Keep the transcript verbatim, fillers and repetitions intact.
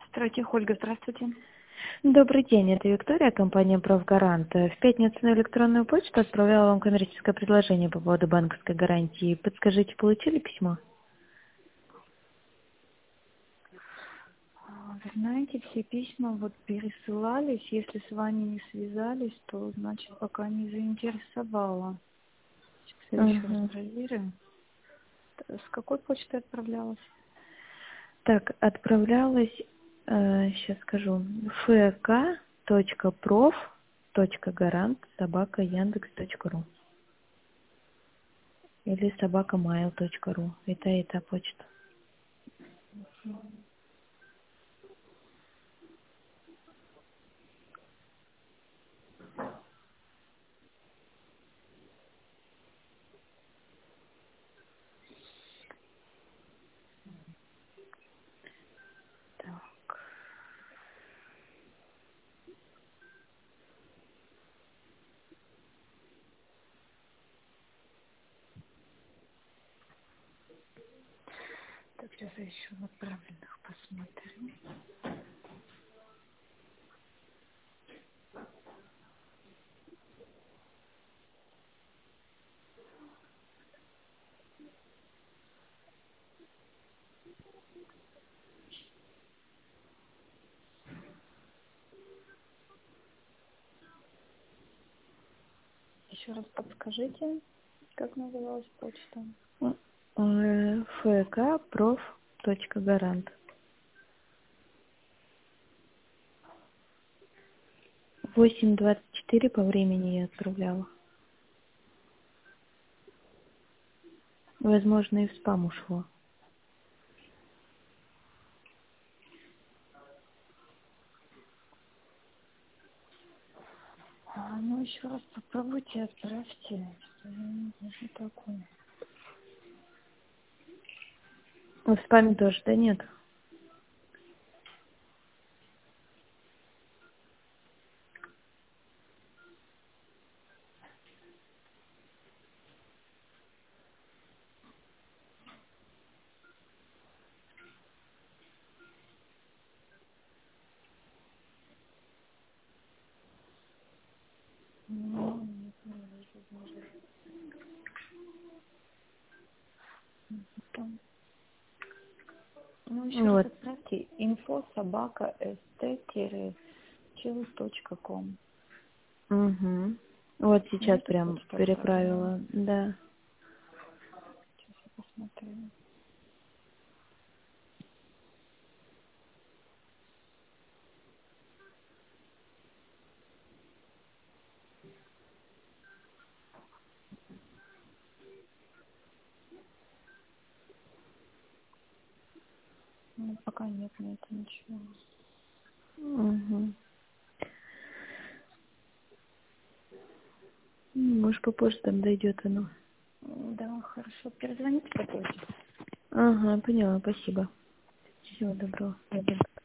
Стратег Ольга, здравствуйте. Добрый день, это Виктория, компания «Правгарант». В пятницу на электронную почту отправляла вам коммерческое предложение по поводу банковской гарантии. Подскажите, получили письмо? А, Вы знаете, все письма вот пересылались. Если с вами не связались, то значит пока не заинтересовало. Сейчас я еще раз Угу. проверю. Т- С какой почты отправлялась? Так, отправлялась, э, сейчас скажу, fk.prof.garant собака яндекс.ру или собакамайл.ру. Это и та почта. Так, так сейчас я еще в отправленных посмотрю. Еще раз подскажите, как называлась почта? fk.prof.garant. восемь двадцать четыре по времени я отправляла. Возможно, и в спам ушло. А, ну еще раз попробуйте, отправьте. Что-то я не вижу такое. Ну, в спаме тоже, да, нет? Ну, нет, не вижу даже. Там. Ну, еще раз Вот. отправьте info собака st чил точка ком. Угу. Вот На сейчас эту прям почту отправляла. переправила. Да. Сейчас я посмотрю. Ну, пока нет, нет ничего. Угу. Может, попозже там дойдет оно. М, Да, хорошо. Перезвоните попозже. Ага, поняла, спасибо. Всего доброго. Мгм.